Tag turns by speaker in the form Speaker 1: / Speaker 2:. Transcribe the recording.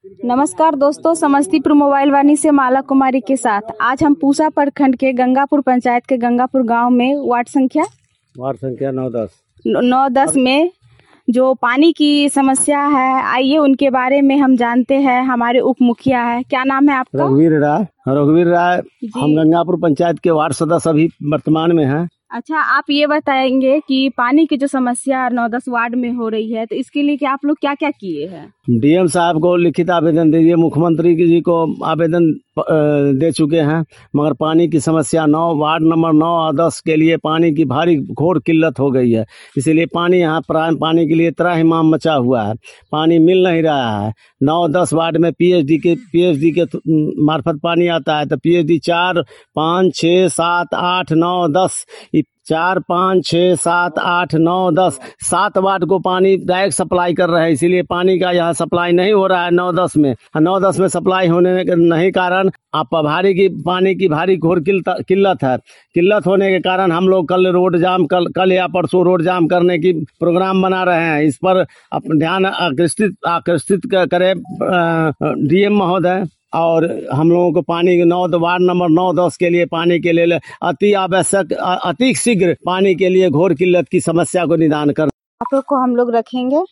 Speaker 1: नमस्कार दोस्तों, समस्तीपुर मोबाइल वाणी से माला कुमारी के साथ आज हम पूसा प्रखंड के गंगापुर पंचायत के गंगापुर गांव में वार्ड संख्या 9-10 में जो पानी की समस्या है, आइए उनके बारे में हम जानते हैं। हमारे उप मुखिया है, क्या नाम है आपका?
Speaker 2: रघुवीर राय। हम गंगापुर पंचायत के वार्ड सदस्य अभी वर्तमान में हैं।
Speaker 1: अच्छा, आप ये बताएंगे कि पानी की जो समस्या 9-10 वार्ड में हो रही है, तो इसके लिए क्या आप लोग क्या क्या किए हैं?
Speaker 2: डीएम साहब को लिखित आवेदन दे दिए, मुख्यमंत्री जी को आवेदन दे चुके हैं, मगर पानी की समस्या वार्ड नंबर 9 और 10 के लिए पानी की भारी घोर किल्लत हो गई है। इसीलिए पानी यहाँ पानी के लिए त्राहिमाम मचा हुआ है, पानी मिल नहीं रहा है। 9-10 वार्ड में पीएचडी के मार्फत पानी आता है, तो पीएचडी 4, 5, 6, 7, 8, 9, 10 4, 5, 6, 7, 8, 9, 10 7 वार्ड को पानी डायरेक्ट सप्लाई कर रहे हैं। इसीलिए पानी का यहाँ सप्लाई नहीं हो रहा है 9-10 में। 9-10 में सप्लाई होने के नहीं कारण पानी की भारी घोर किल्लत है। किल्लत होने के कारण हम लोग कल या परसों रोड जाम करने की प्रोग्राम बना रहे हैं। इस पर ध्यान आकर्षित करें डीएम महोदय, और हम लोगों को पानी वार्ड नंबर 9-10 के लिए पानी के लिए अति आवश्यक, अति शीघ्र पानी के लिए घोर किल्लत की समस्या को निदान कर
Speaker 1: आप लोग को हम लोग रखेंगे।